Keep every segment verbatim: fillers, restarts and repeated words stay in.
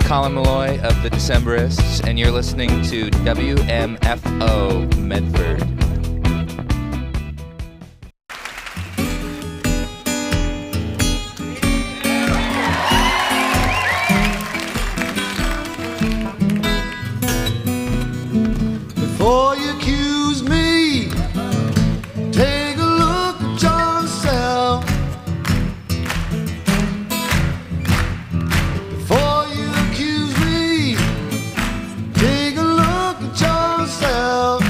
Colin Malloy of the Decemberists, and you're listening to W M F O Medford. Before you accuse me, take a look at yourself. Before you accuse me, take a look at yourself.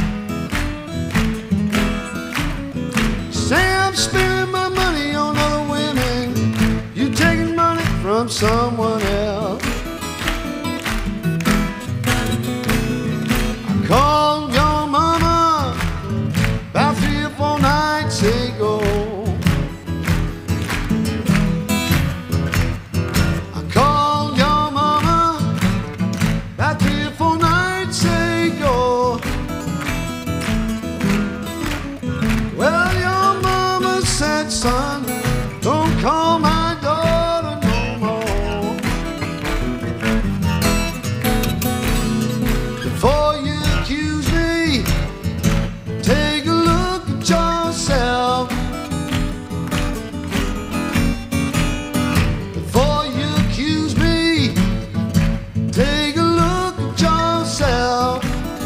Say I'm spending my money on other women, you taking money from someone else. I called your mama about three or four nights ago. I called your mama about three or four nights ago. Well, your mama said, son, don't call my daughter no more. Before you accuse me, take a look at yourself. Before you accuse me, take a look at yourself.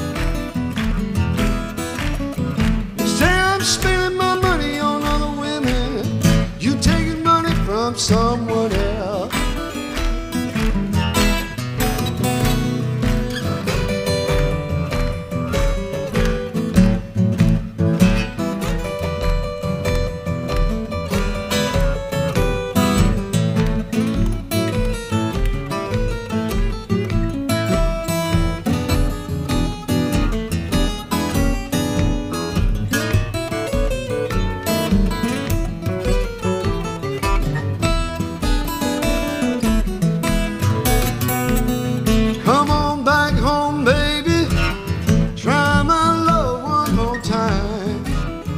You say I'm spending my money on other women, you taking money from someone else. Come on back home, baby. Try my love one more time.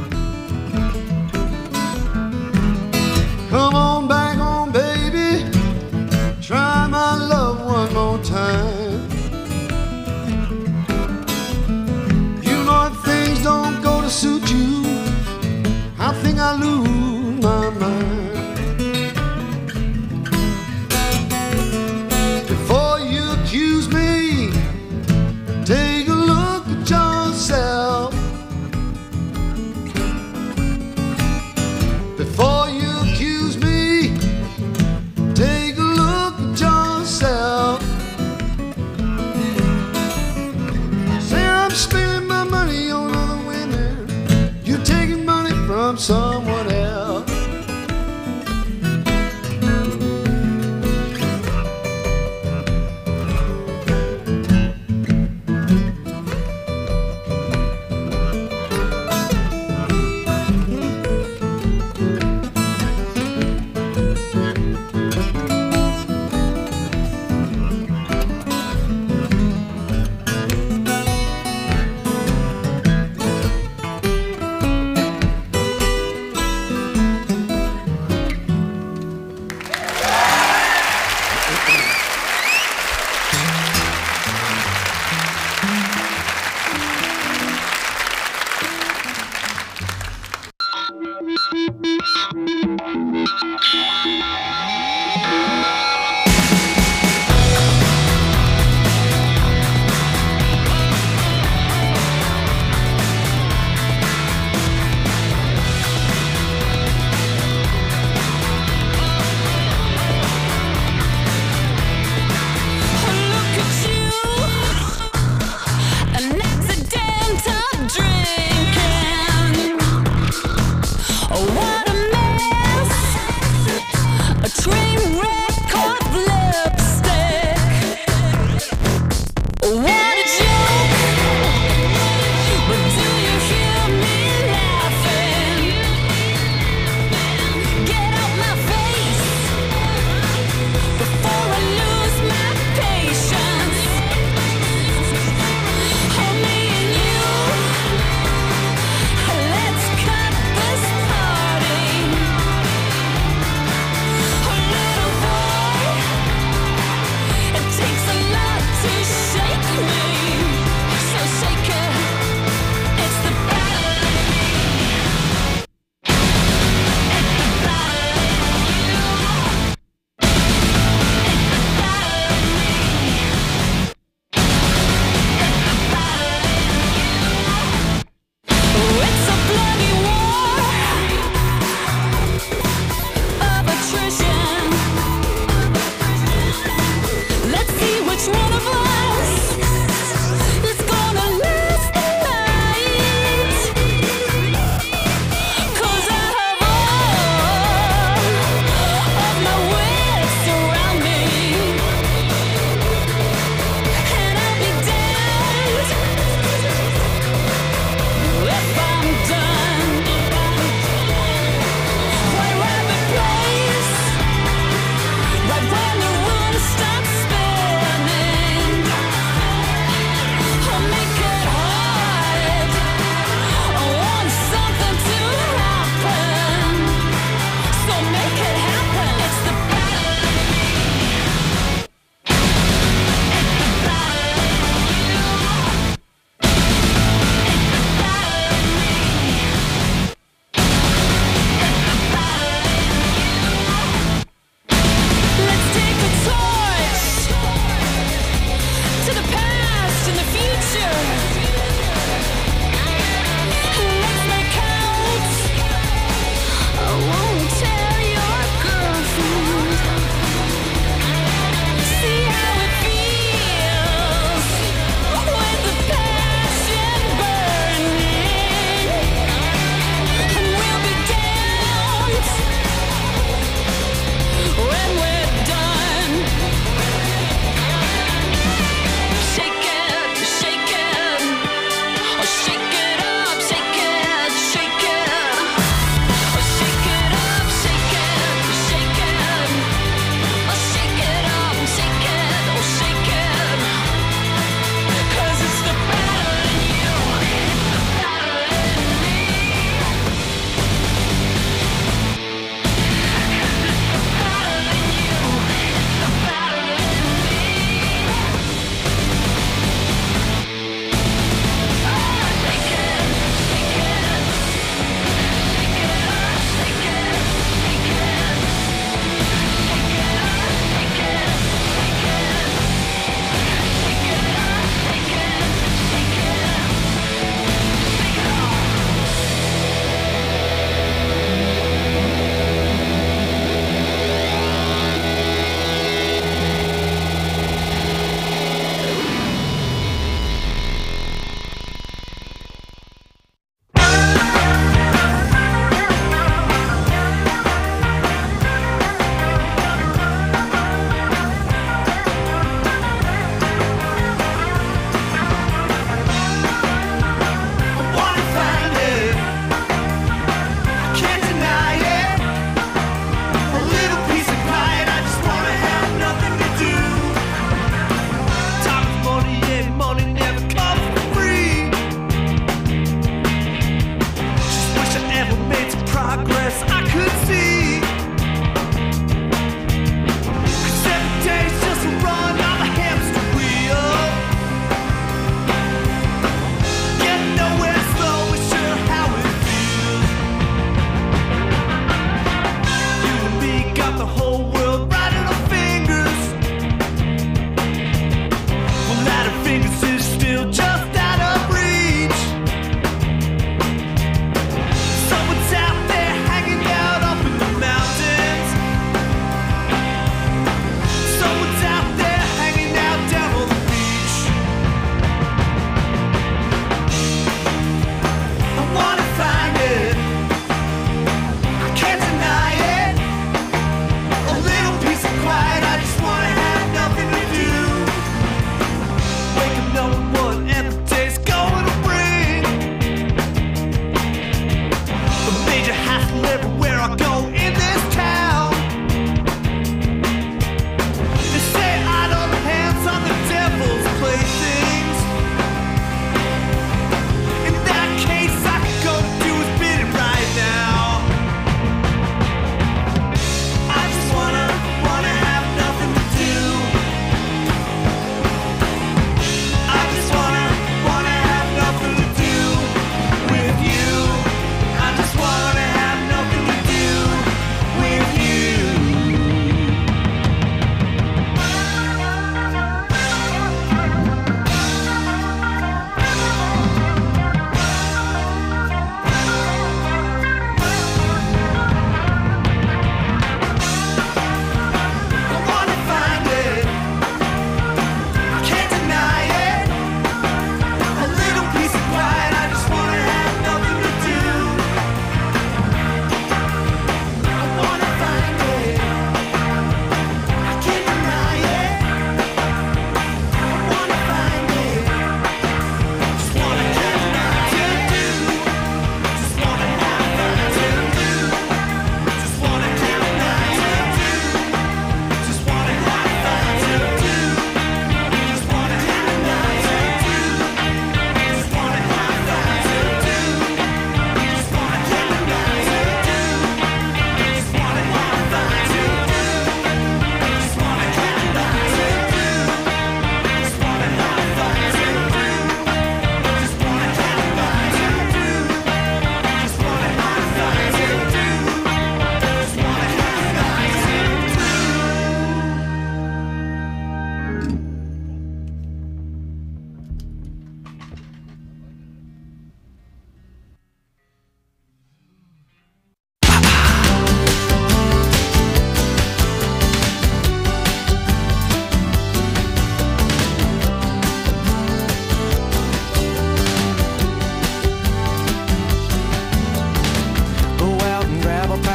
Come on back home, baby. Try my love one more time. You know if things don't go to suit you, I think I lose my mind. Before you accuse me, take a look at yourself. Before you accuse me, take a look at yourself. Say I'm spending my money on other women, you taking money from someone else.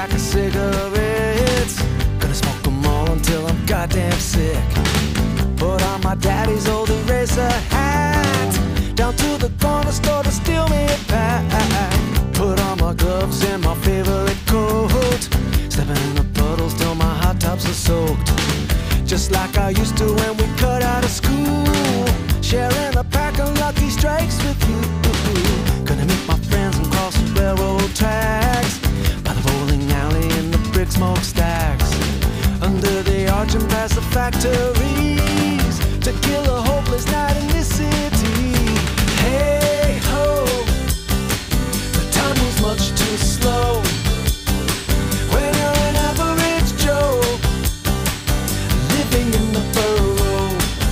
pack of cigarettes. Gonna smoke them all until I'm goddamn sick. Put on my daddy's old eraser hat, down to the corner store to steal me a pack. Put on my gloves and my favorite coat, stepping in the puddles till my hot tops are soaked. Just like I used to when we cut out of school, sharing a pack of Lucky Strikes with you. Gonna meet my friends and cross the railroad tracks, by the bowling alley and the brick smokestacks, under the arch and past the factories, to kill a hopeless night in this city. Hey ho, the time moves much too slow when you're an average Joe, living in the borough.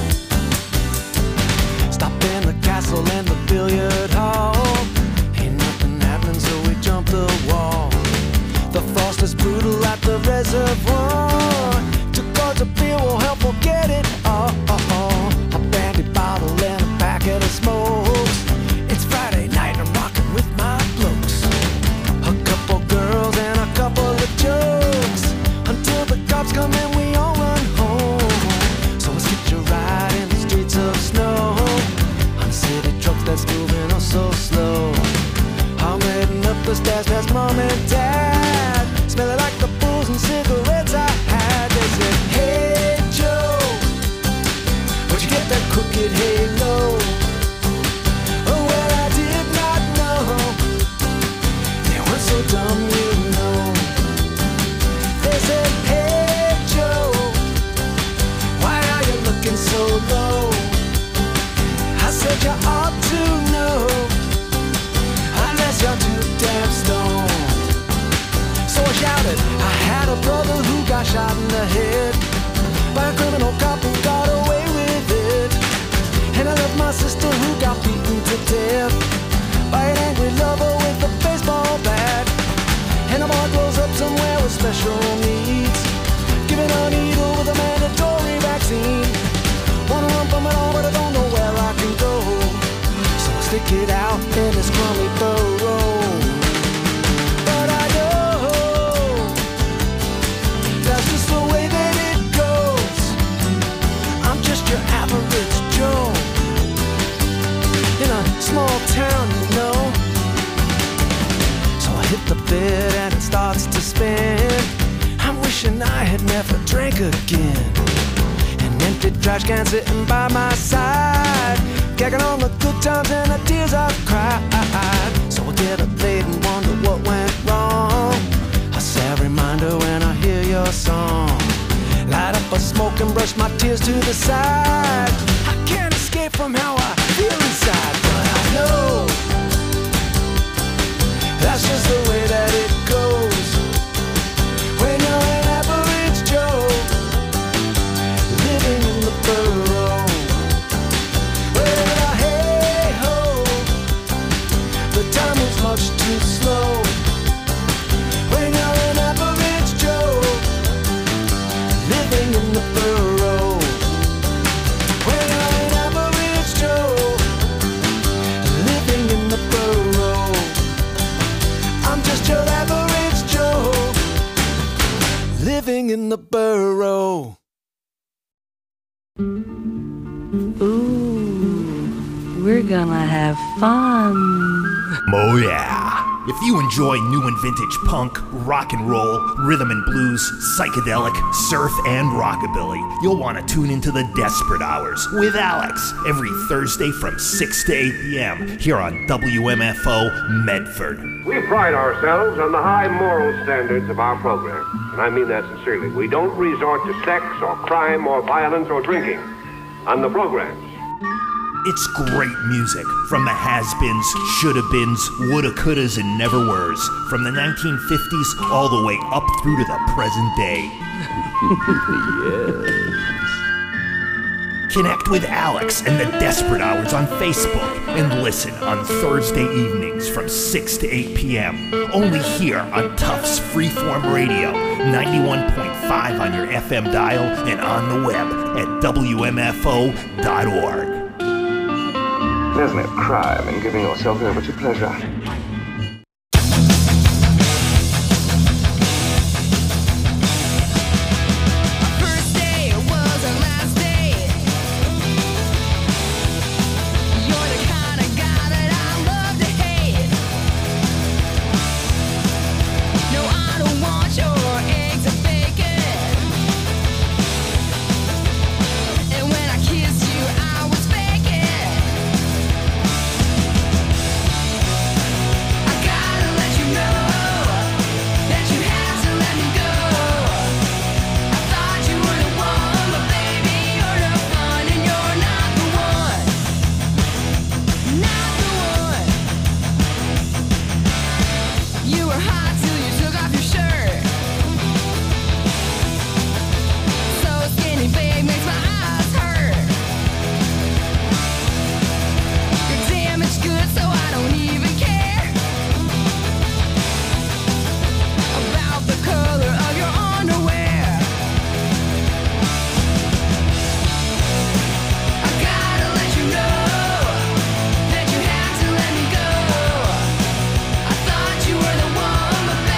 Stop in the castle and the billiard hall, ain't nothing happening so we jump the wall. The frost is brutal at the reservoir, two quarts of beer will help forget it all. A brandy bottle and a packet of smokes. It's Friday night, I'm rocking with my blokes. A couple girls and a couple of jokes, until the cops come and we all run home. So let's get your ride in the streets of snow, on city trucks that's moving oh so slow. I'm heading up the stairs past mom and dad, smelling like the booze and cigarettes I had. They said, hey Joe, where'd you get that crooked halo? Oh well, I did not know, they weren't so dumb, you know. They said, hey Joe, why are you looking so low? I said you ought to know, unless you're too damn stoned. So I shouted, I had a brother who got shot in the head by a criminal cop who got away with it. And I left my sister who got beaten to death by an angry lover with a baseball bat. And a boy grows up somewhere with special needs, given a needle with a mandatory vaccine. Wanna run from it all but I don't know where I can go, so I stick it out in this crummy burrow. But I know that's just the way that it goes. I'm just your average Joe in a small town, you know. So I hit the bed and it starts to spin. I'm wishing I had never drank again. An empty trash can sitting by my side, gagging on the good times and the tears I've cried. So I get up late and wonder what went wrong, a sad reminder when I hear your song. Light up a smoke and brush my tears to the side. I can't escape from how I feel inside, but I know that's just the way that it goes when you're an average Joe, living in the borough. Well, hey ho, the time is much too slow when you're an average Joe, living in the borough. When you're an average Joe, living in the borough. I'm just your average Joe, living in the borough. Ooh, we're gonna have fun. Oh yeah. If you enjoy new and vintage punk, rock and roll, rhythm and blues, psychedelic, surf, and rockabilly, you'll want to tune into the Desperate Hours with Alex every Thursday from six to eight p.m. here on W M F O Medford. We pride ourselves on the high moral standards of our program, and I mean that sincerely. We don't resort to sex or crime or violence or drinking on the programs. It's great music from the has-beens, shoulda-beens, woulda, couldas, and never-weres, from the nineteen fifties all the way up through to the present day. Yes. Connect with Alex and the Desperate Hours on Facebook and listen on Thursday evenings from six to eight p.m. Only here on Tufts Freeform Radio, ninety-one point five on your F M dial and on the web at W M F O dot org. There's no crime in giving yourself over to pleasure. hot till you took off your shirt. So skinny, babe, makes my eyes hurt. You're damaged goods, so I don't even care about the color of your underwear. I gotta let you know that you had to let me go. I thought you were the one, but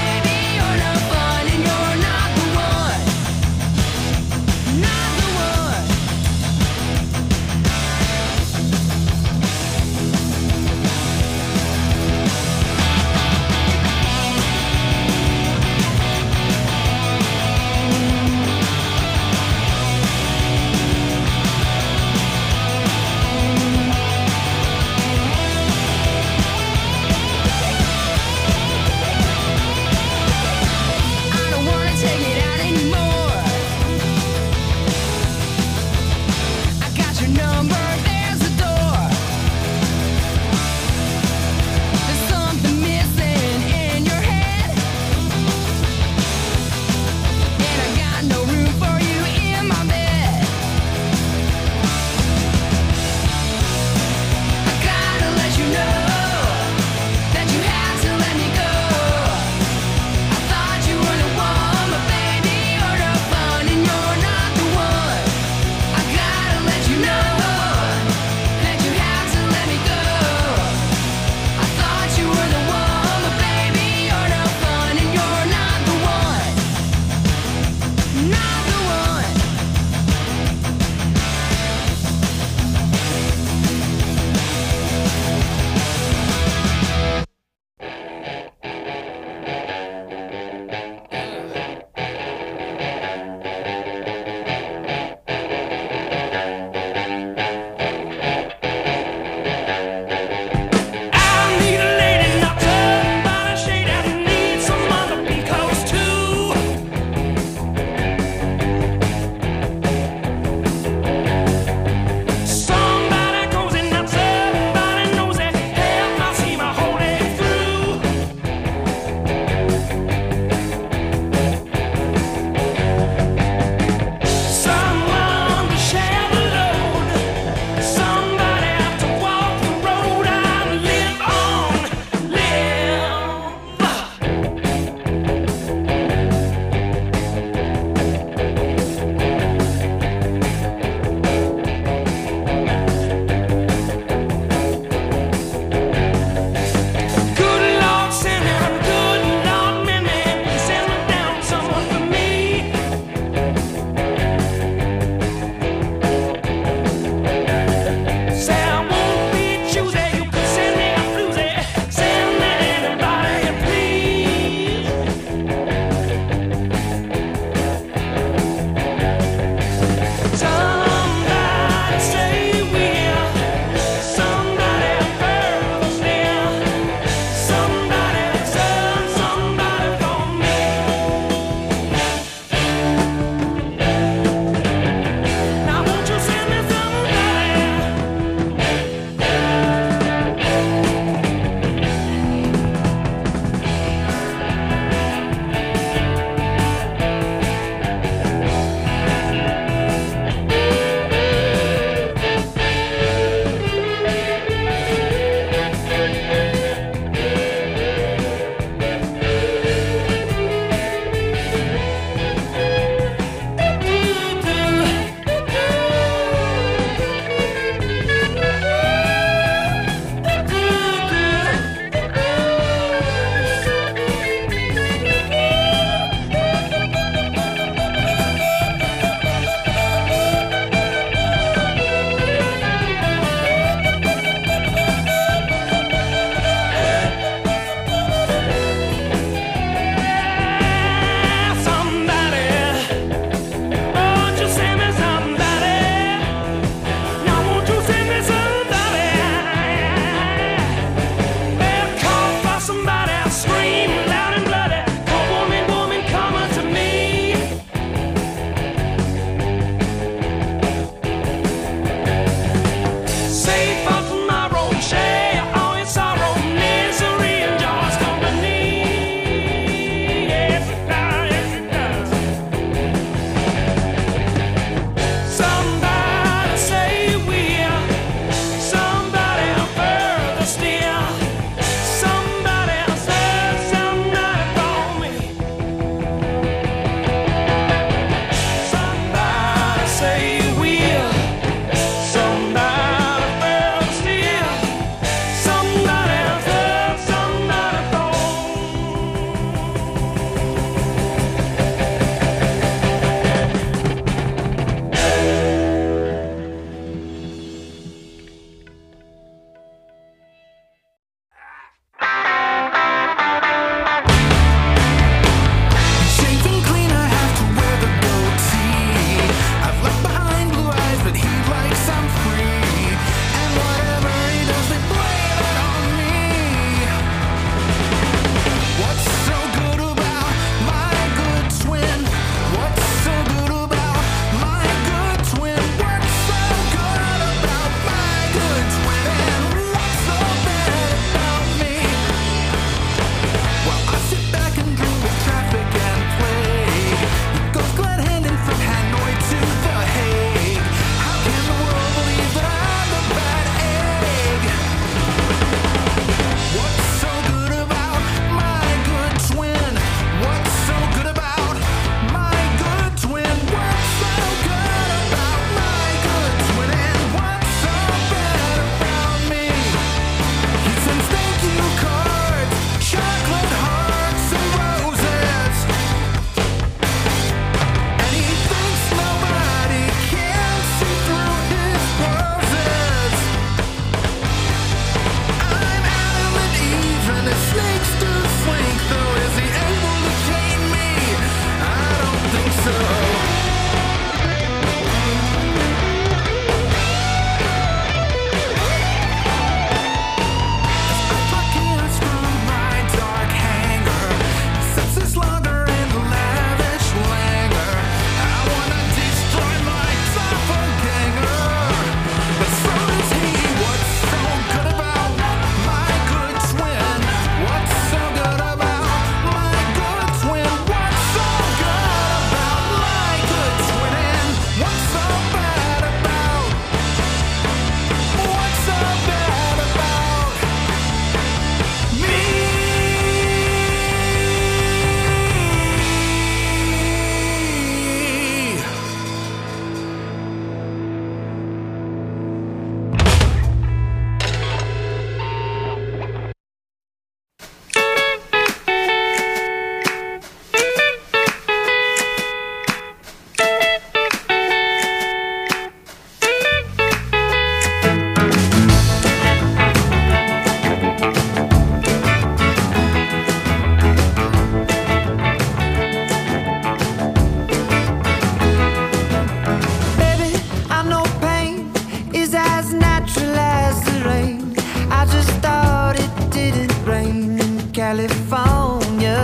California.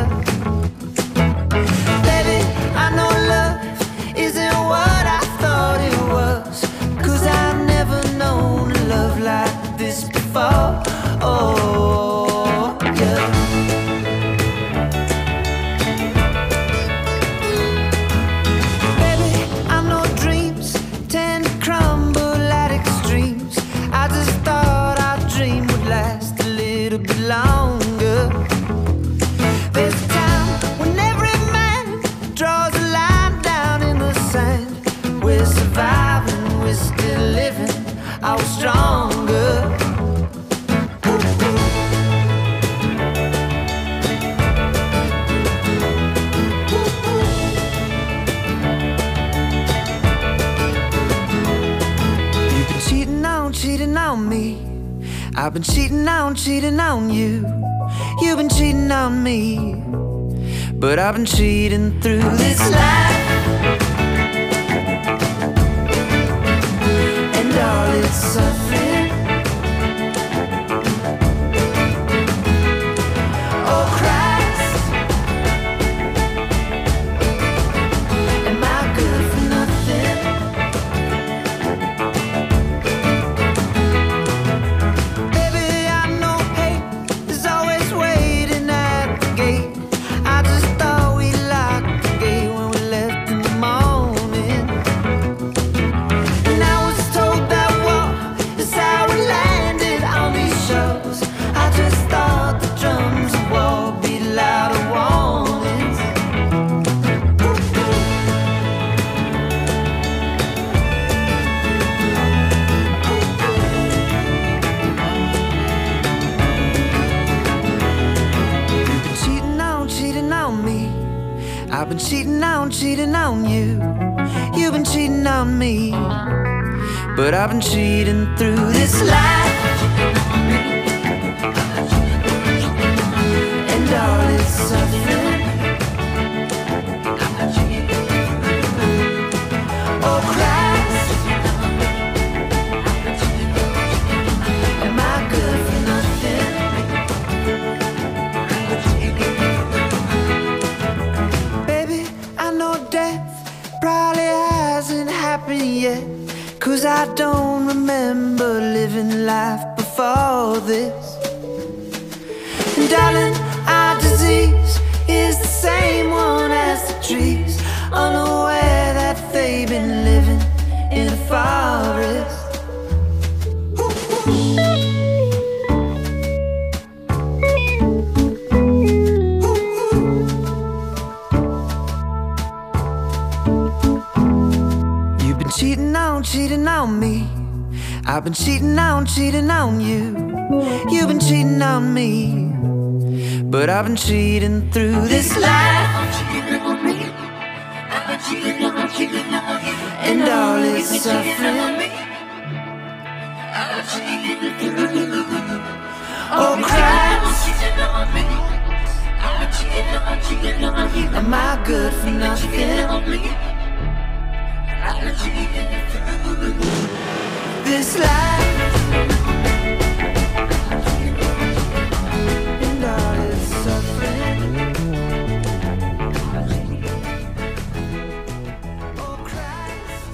Baby, I know love isn't what I thought it was, 'cause I've never known a love like this before. Oh, yeah. Baby, I know dreams tend to crumble at extremes. I just thought our dream would last a little bit longer. There's a time when every man draws a line down in the sand. We're surviving, we're still living, I was stronger. You've been cheating on, cheating on me. I've been cheating on, cheating on you. You've been cheating on me, but I've been cheating through this life. And all its suffering. Oh Christ, am I good for nothing? Baby, I know hate is always waiting at the gate. I just thought we locked the gate when we left in the morning. And I was told that war is how we landed on these shores. I just thought the drums of war beat louder warnings. You've been cheating on, cheating on me. I've been cheating on, cheating on you. You've been cheating on me, but I've been cheating through this life. And all its suffering. Oh Christ, am I good for nothing? Baby, I know death probably hasn't happened yet, 'cause I don't remember living life before this. And darling, our disease is the same one as the trees, unaware that they've been living in a forest. You've been cheating on, cheating on me. I've been cheating on, cheating on you. You've been cheating on me, but I've been cheating through this life. And all its suffering. Oh Christ, am I good for nothing? This life and all its suffering. Oh Christ.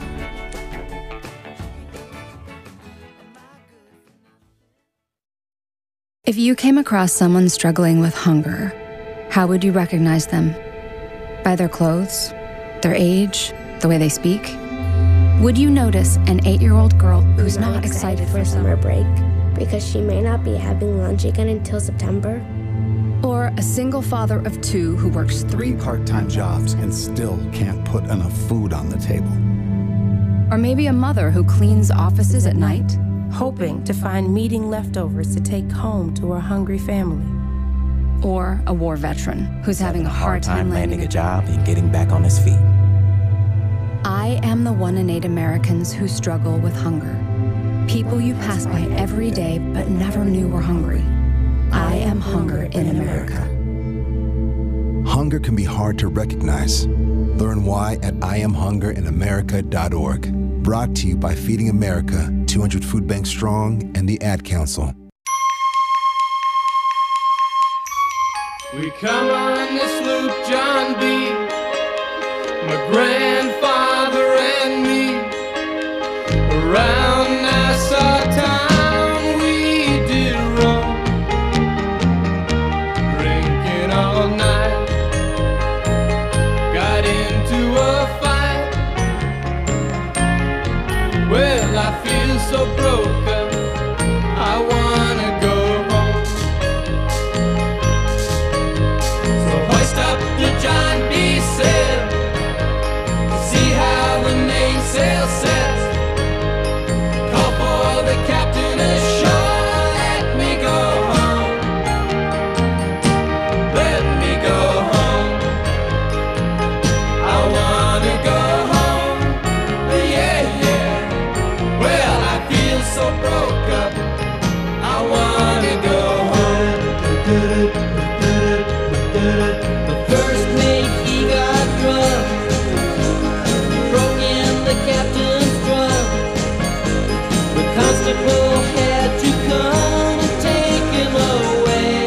If you came across someone struggling with hunger, how would you recognize them? By their clothes, their age, the way they speak? Would you notice an eight-year-old girl who's not, not excited, excited for summer break because she may not be having lunch again until September? Or a single father of two who works three part-time jobs and still can't put enough food on the table? Or maybe a mother who cleans offices at night, hoping to find meeting leftovers to take home to her hungry family. Or a war veteran who's having a hard time landing a job and getting back on his feet. I am the one in eight Americans who struggle with hunger. People you pass by every day but never knew were hungry. I am hunger in America. Hunger can be hard to recognize. Learn why at I am hunger in America dot org. Brought to you by Feeding America, two hundred Food Bank Strong, and the Ad Council. We come on this loop, John B., my grandfather and me, around Nassau town we did roam, drinking all night, got into a fight. Well, I feel so broken, I wanna go home. So hoist up the John B. sail, see how the mainsail sets. Call for the captain ashore, let me go home. Let me go home. I wanna go home. Yeah, yeah. Well, I feel so broke up, I wanna go home. The first mate, he got drunk, broke in the captain's drum. The constable had to come and take him away.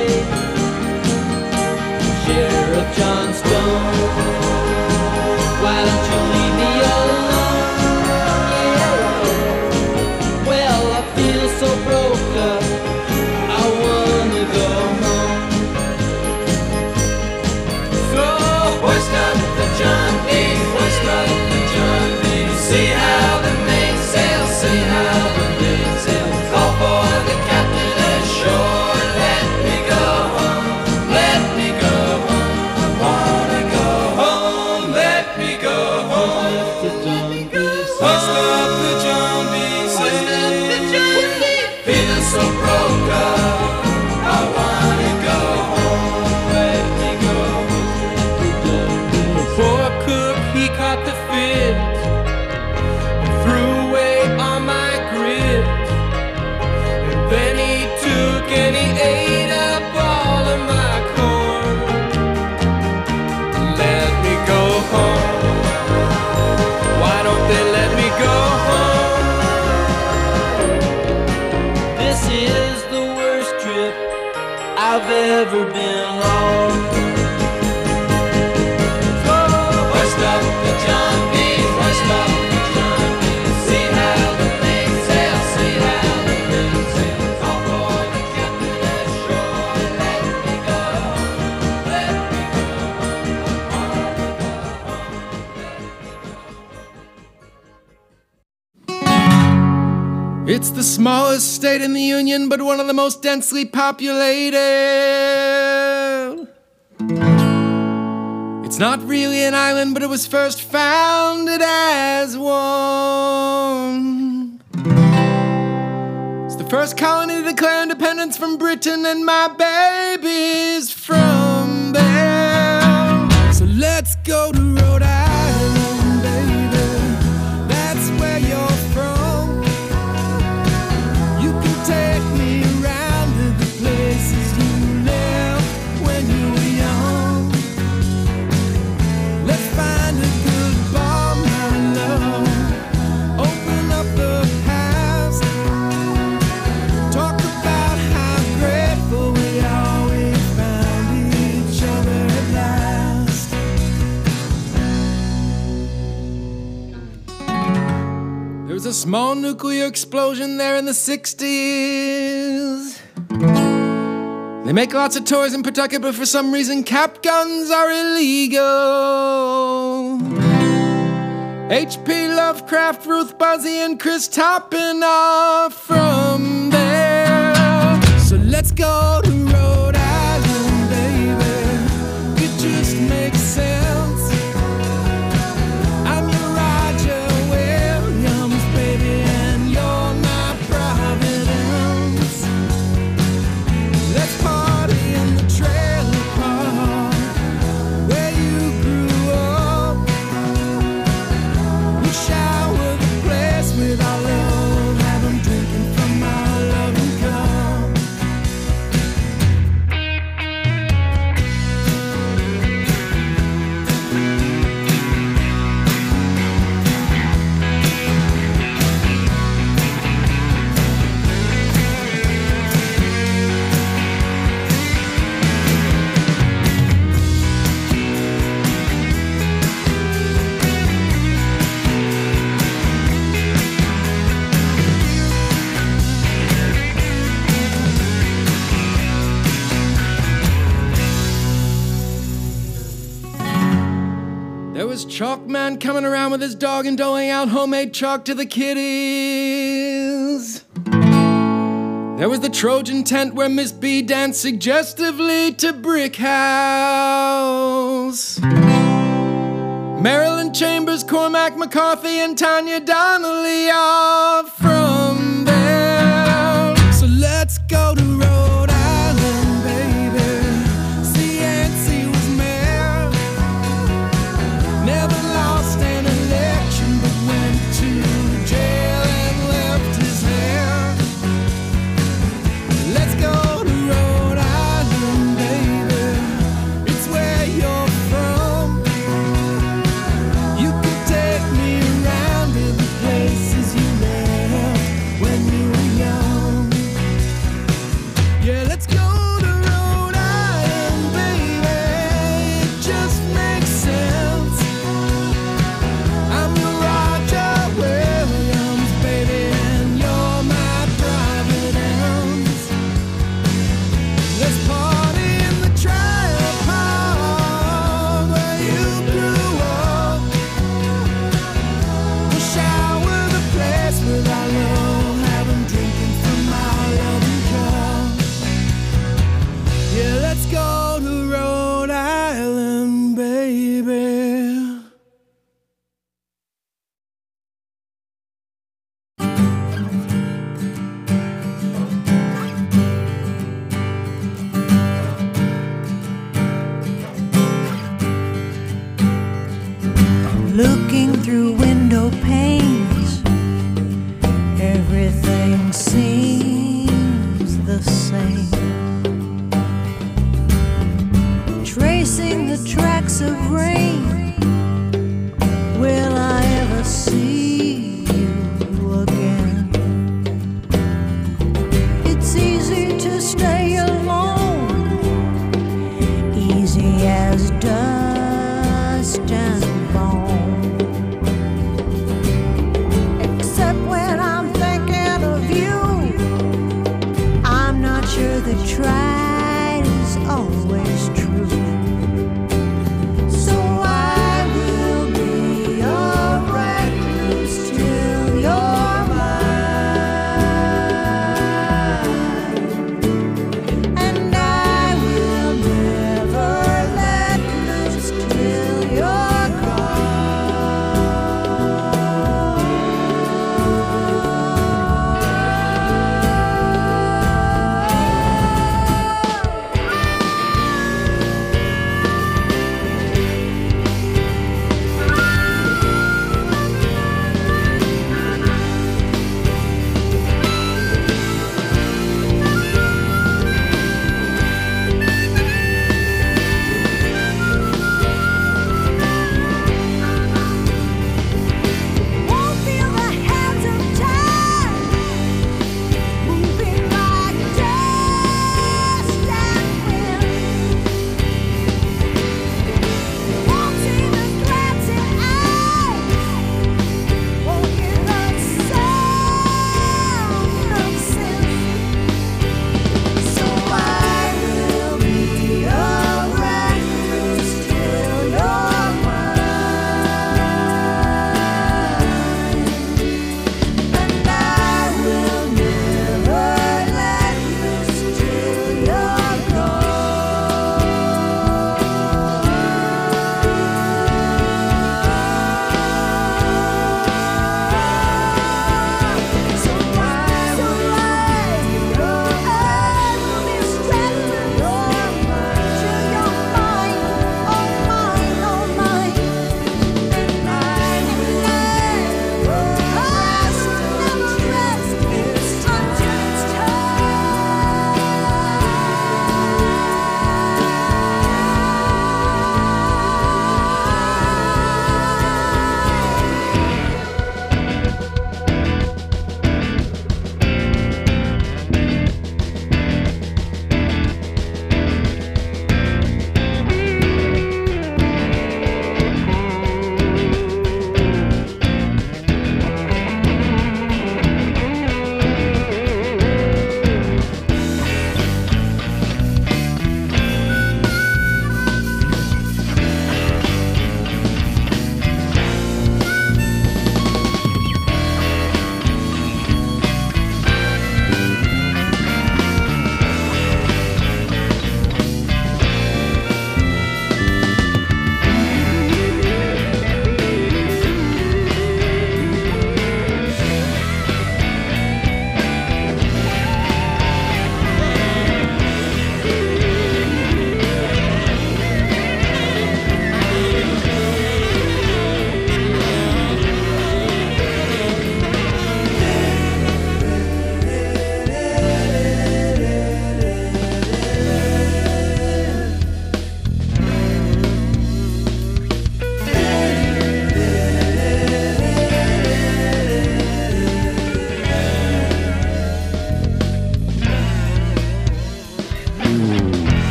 Sheriff John Stone, why don't you leave me alone? Yeah. Well, I feel so broke up, I wanna go home. So hoist up the John B., hoist up the John B. See how the mainsail, see how the mainsail. Call for the captain ashore, let me go home, let me go home. I wanna go home, let me go home. Hoist up the John B., hoist up the John B. Feel so broke up, I wanna go home, let me go home. The poor cook, he caught the fit and threw away all my grit. And then he took and he ate up all of my corn. Let me go home. Why don't they let me go home? This is the worst trip I've ever been on. So hoist up the John B., hoist up the John B. See how the mainsail, see how the mainsail. Call for the captain ashore, let me go home, let me go home. I wanna go home, let me go home. It's the smallest state in the Union, but one of the most densely populated. It's not really an island, but it was first founded as one. It's the first colony to declare independence from Britain, and my baby's from there. So let's go to Rhode Island, baby. That's where you're from. You can take me around to the places you left when you were young. Let's find a good bar, my love. Open up the past. Talk about how grateful we are we found each other at last. There was a small nuclear explosion there in the sixties. They make lots of toys in Pawtucket, but for some reason cap guns are illegal. H P Lovecraft, Ruth Buzzy, and Chris Toppin are from there. So let's go to Rhode Island, baby. It just makes sense. I'm your Roger Williams, baby, and you're my Providence. Let's party in the trailer park where you grew up. We shower the place with our love, have 'em drinking from our There was Chalkman coming around with his dog and doling out homemade chalk to the kiddies. There was the Trojan tent where Miss B danced suggestively to Brick House. Marilyn Chambers, Cormac McCarthy, and Tanya Donnelly are from there. So let's go to Rhode Island, baby. See, Nancy was mayor. Never lost an election, but went to jail and left his hair. Let's go to Rhode Island, baby. It's where you're from. You can take me around to the places you left when you were young. Yeah, let's go to Rhode Island, baby. It just makes sense. I'm your Roger Williams, baby, and you're my Providence. Let's party in the Trial Park where you grew up. We'll shower the place with our love, have 'em drinking from our loving cup. Yeah, let's go to Rhode Island, baby. Looking through window panes, everything seems the same. Tracing the tracks of rain, will I ever see you again? It's easy to stay alone, easy as dust and bone. Except when I'm thinking of you, I'm not sure the tried is always true. So I will be your recluse till you're mine, and I will never let loose till you're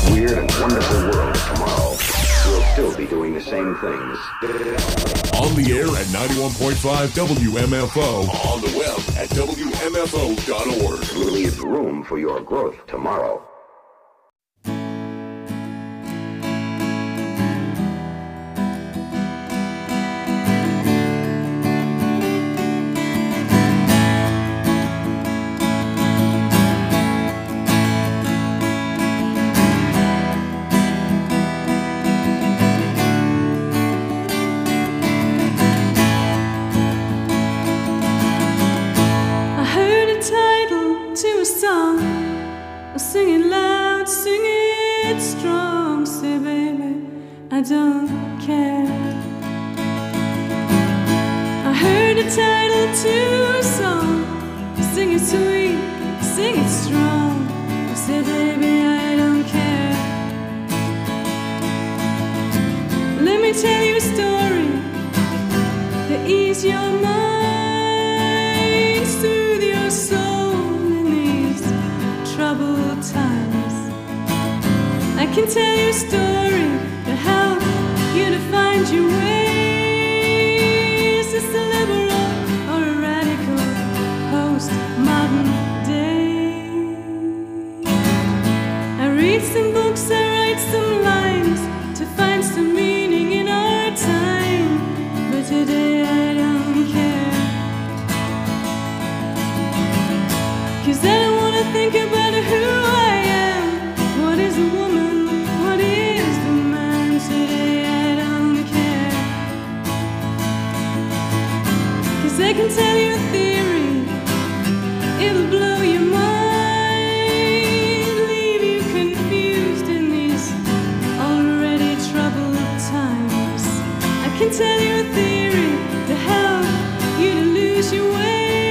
weird and wonderful world tomorrow, we'll still be doing the same things. On the air at ninety-one point five W M F O. On the web at W M F O dot org. Leave room for your growth tomorrow. Sing it loud, sing it strong. Say, baby, I don't care. I heard the title to a song. Sing it sweet, sing it strong. Say, baby, I don't care. Let me tell you a story to ease your mind, soothe your soul. Troubled times. I can tell you a story to help you to find your way. Is this a liberal or a radical post-modern day? I read some books, I write some lines to find some meaning in our time. But today I don't care, 'cause I don't wanna think about who I am. What is a woman? What is the man? Today I don't care, 'cause I can tell you a theory. It'll blow your mind, leave you confused in these already troubled times. I can tell you a theory to help you to lose your way.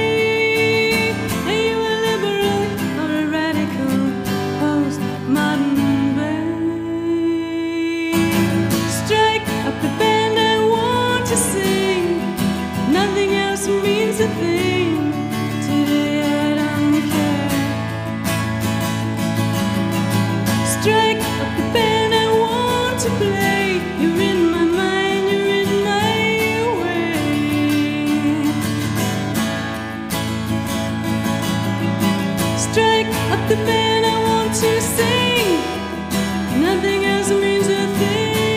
Means a thing. Today I don't care. Strike up the band I want to play. You're in my mind, you're in my way. Strike up the band I want to sing. Nothing else means a thing.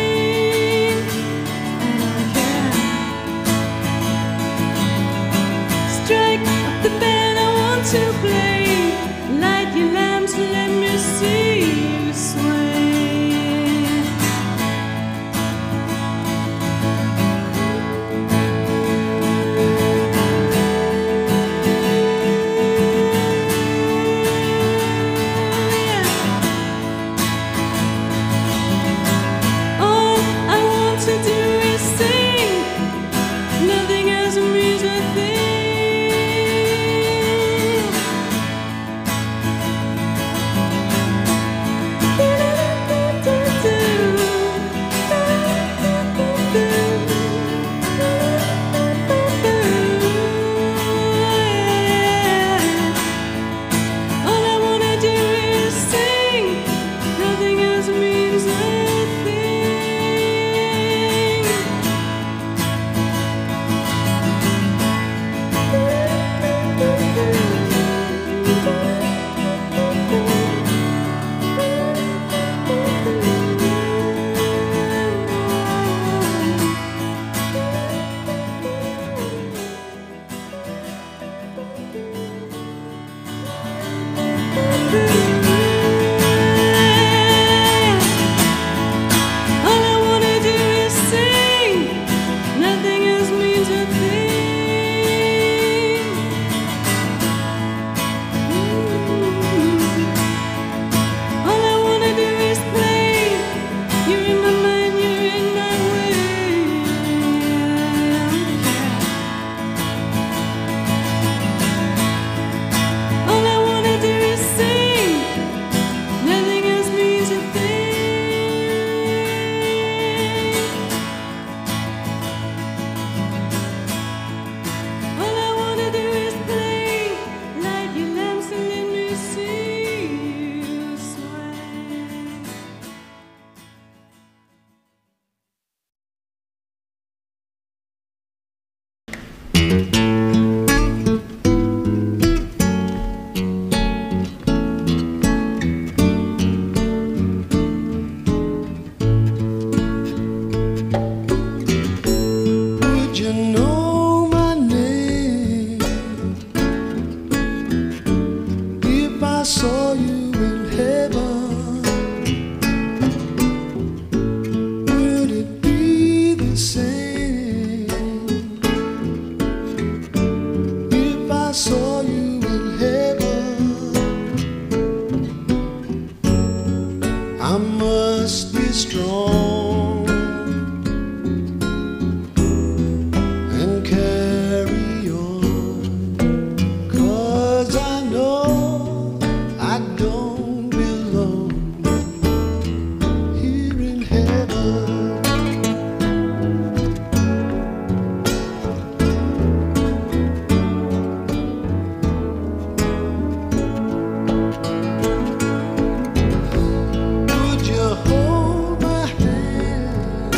The band I want to play. Light your lamps, let me see you sway. Yeah. All I want to do is sing. Nothing else means a thing. saw you in heaven, I must be strong and carry on, 'cause I know I don't belong here in heaven. Would you hold my hand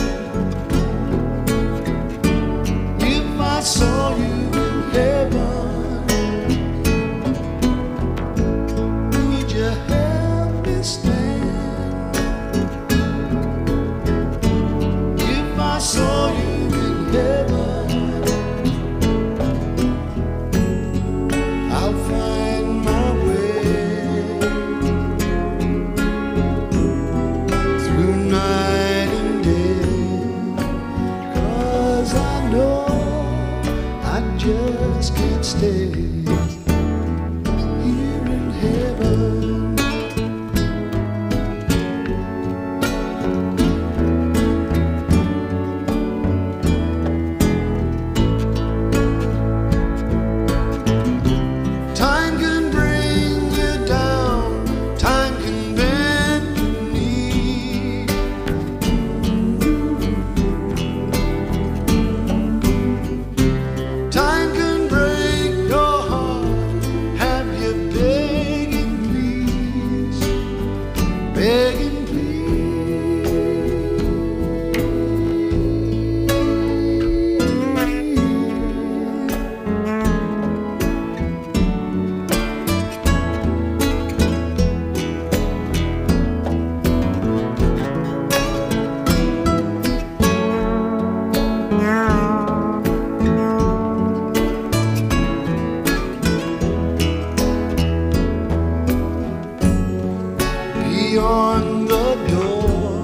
if I saw you in heaven? Would you help me stand if I saw you in heaven? I'll find my way through night and day, 'cause I know I just can't stay here in heaven. Time can bring you down, time can bend your knee. Time can break your heart, have you begging please, begging beyond the door.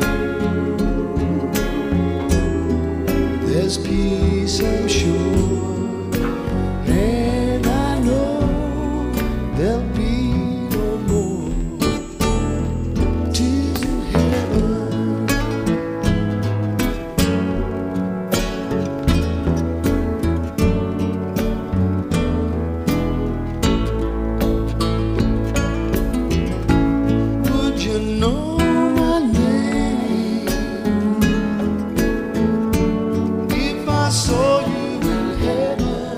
There's peace, I'm sure, and I know there'll be no more tears in heaven. Would you know my name if I saw you in heaven?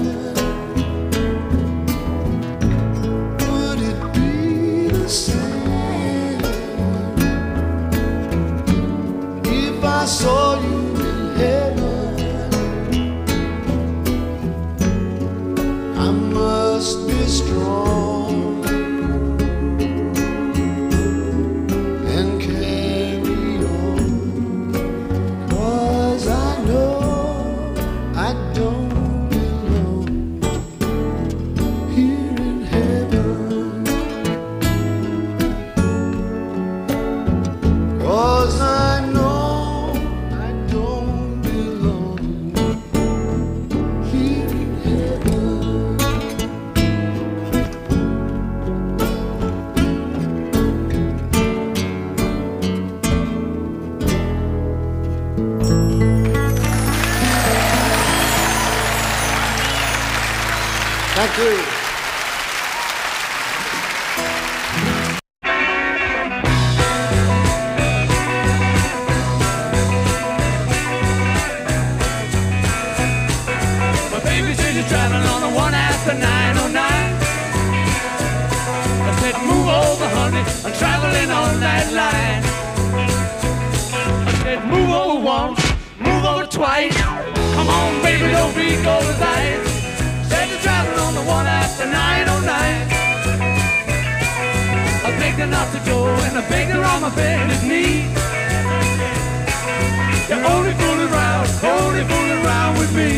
Would it be the same if I saw you in heaven? I must be strong and carry on, 'cause I know I don't belong here in heaven. 'Cause I know I don't belong here in heaven. Thank you. My baby says you're traveling on the one after nine oh nine. I said, move over, honey, I'm traveling on that line. I said, move over once, move over twice. Come on, baby, don't be gold as ice. Said you're traveling on the one after nine oh nine. I begged her not to go, and I begged her on my bended knee. You're only fooling around, only fooling around with me.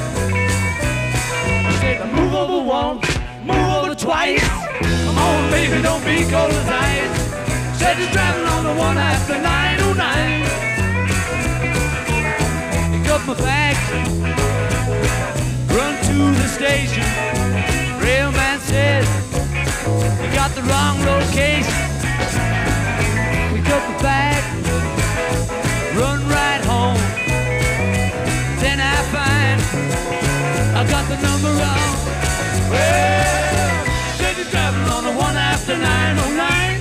I said, move over once, move over twice. Come on, baby, don't be cold as ice. Said you're traveling on the one after nine oh nine. Pick up my bags, run to the station. the wrong location. Pick up the bag, run right home. Then I find I got the number wrong. Well, said you're traveling on the one after nine oh nine.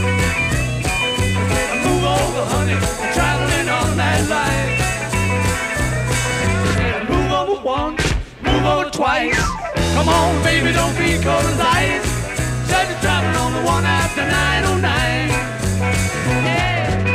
Move over, honey, I'm traveling on that line. Move over once, move over twice. Come on, baby, don't be cold as ice. Said you're traveling on the one after nine oh nine. Yeah.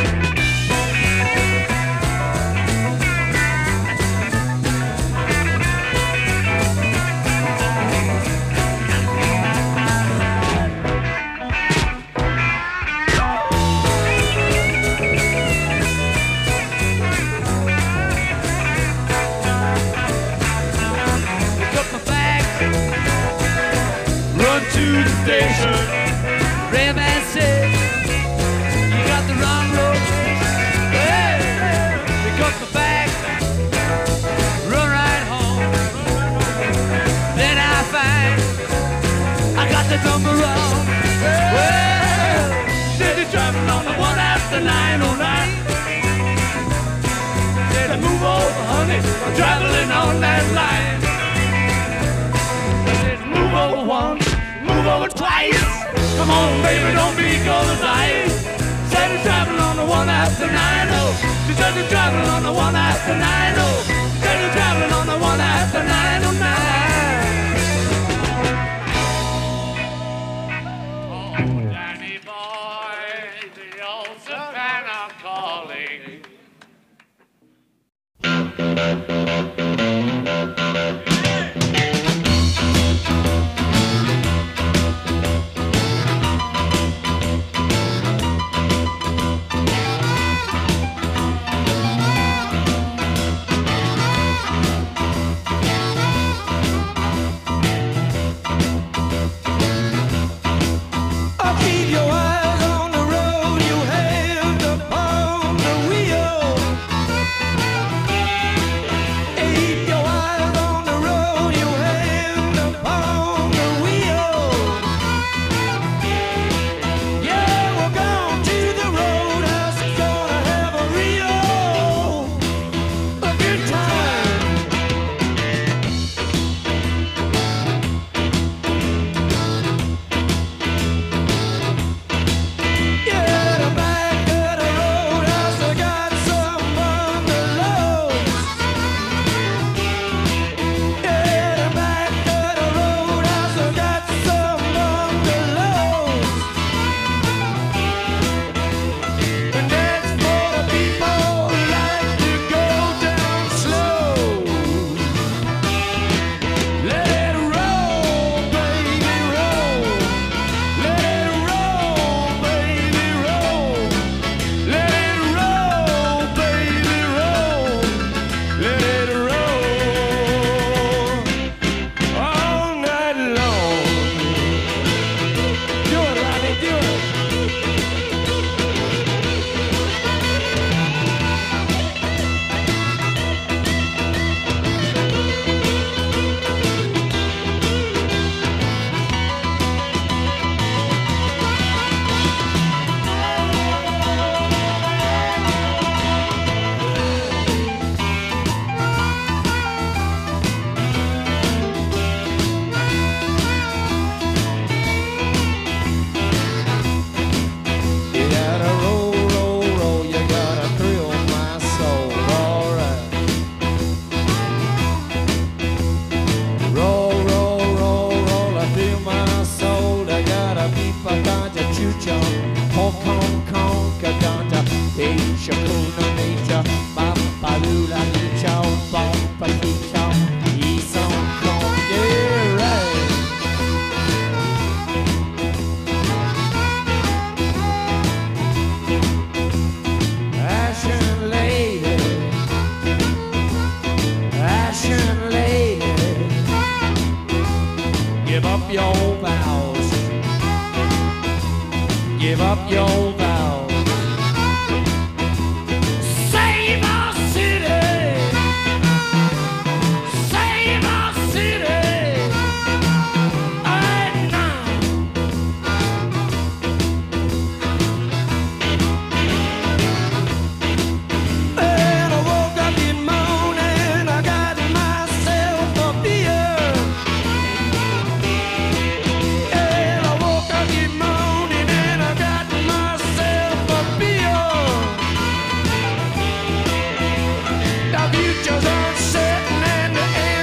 To the station, Rayman said, you got the wrong road. Hey, pick up the bag, run right home. Then I find I got the number wrong. Well, said you're driving on the one after nine oh nine. Said I move over, honey, I'm traveling on that line. I said move over once, move over twice. Come on, baby, don't be cold as ice. Said you're traveling on the one after nine oh. She said you're traveling on the one after nine oh. She said you're traveling on the one after nine oh nine. Oh, Danny boy, the old Savannah calling. Keep your eyes on the road, you have to pound the wheel. Keep your eyes on the road, you have to pound the wheel. Yeah, we're going to the roadhouse, gonna have a real a good time. Yeah, the back of the roadhouse, I got some bungalows. Yeah, the back of the roadhouse, I got some bungalows. And that's for the people who like to go down slow. Let it roll, baby, roll. Let it roll, baby, roll. Let it roll, baby, roll. Let it roll all night long. Do it, Robbie, do it. You gotta roll, roll, roll. You gotta thrill my soul. All right. Roll, roll, roll, roll. I feel my soul. I gotta beat my ganja chucha. Hong Kong, Kong, ganja. Asia, Kuna, nature. Papa, Lula, Nicha, Papa, Nicha. East Hong Kong, yeah, right. Ashen lady, ashen lady, give up your vows, give up your